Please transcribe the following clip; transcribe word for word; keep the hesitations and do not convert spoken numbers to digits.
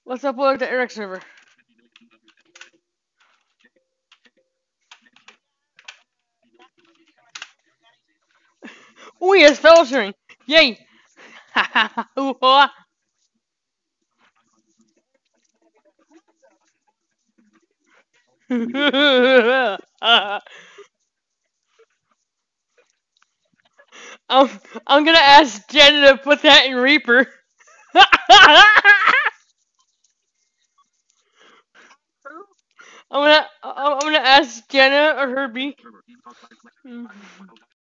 Let's upload to Eric server. Oh yes, fellowsharing. Yay! I'm, I'm gonna ask Jenna to put that in Reaper. I'm gonna I'm gonna ask Jenna or Herbie.